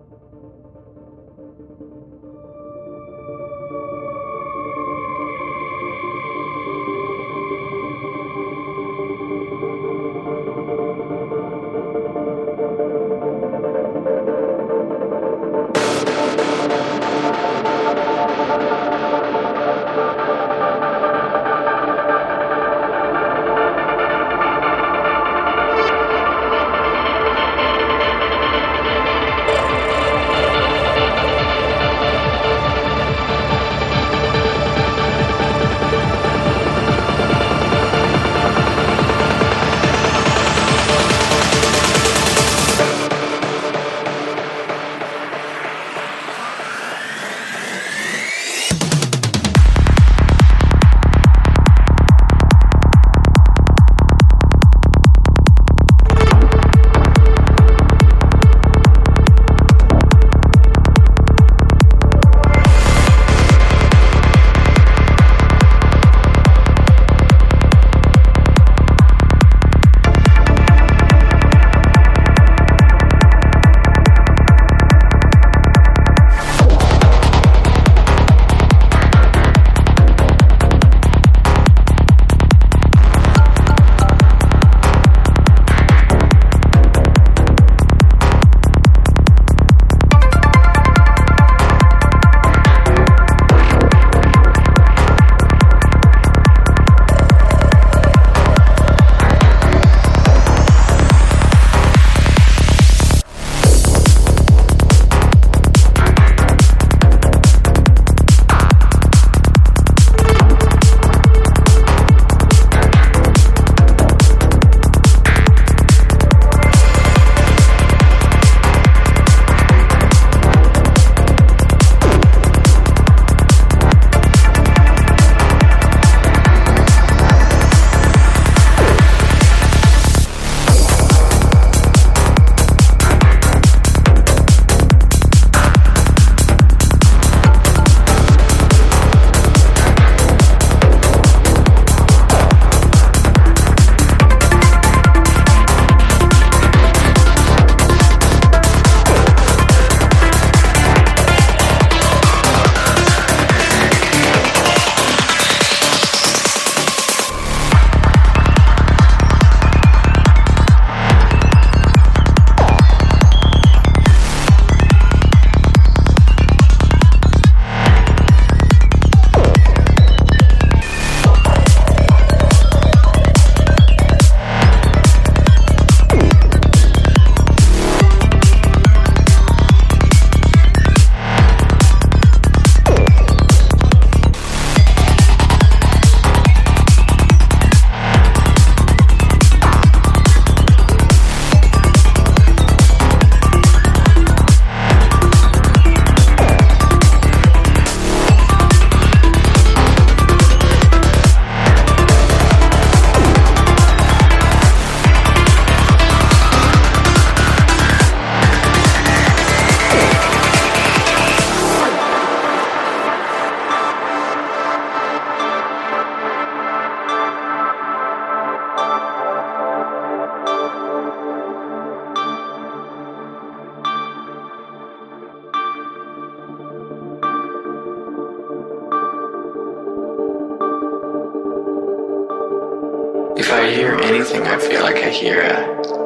If I hear anything, I feel like I hear a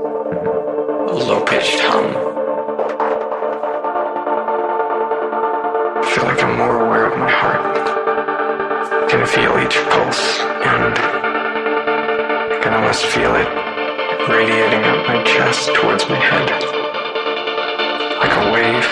low-pitched hum. I feel like I'm more aware of my heart. I can feel each pulse, and I can almost feel it radiating up my chest towards my head, like a wave.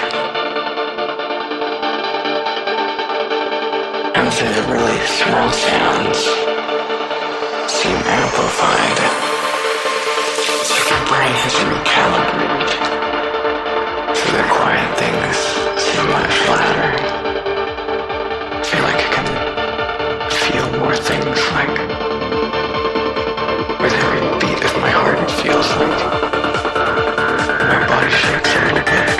And the really small sounds seem amplified. It's like your brain has recalibrated, so the quiet things seem much louder. I feel like I can feel more things, like with every beat of my heart it feels like my body shakes a little bit,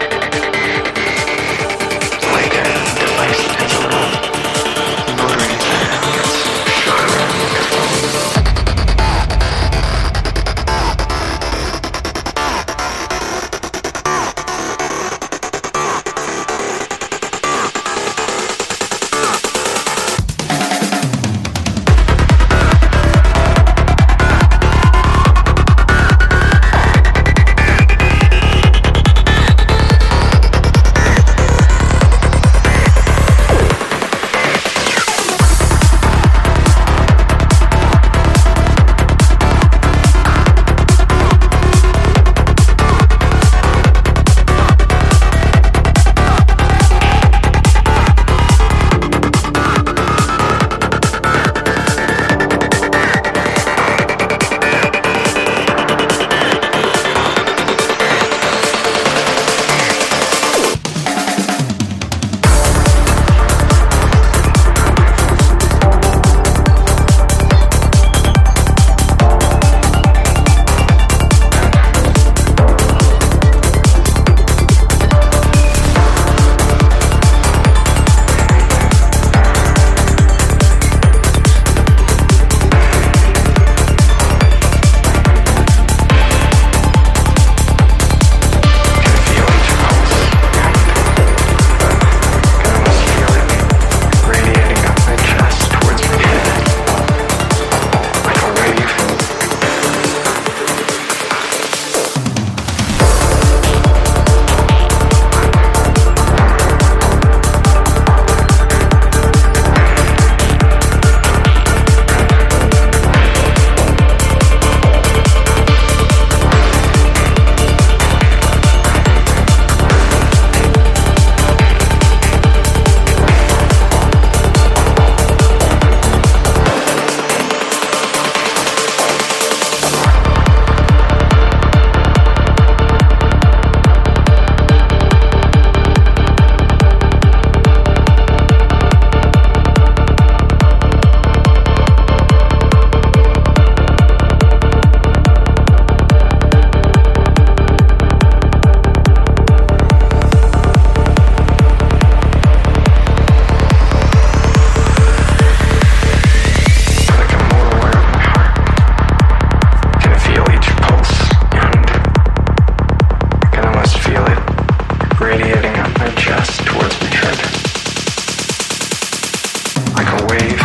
like a device that has a little motor inside and gets shot around like a phone. wave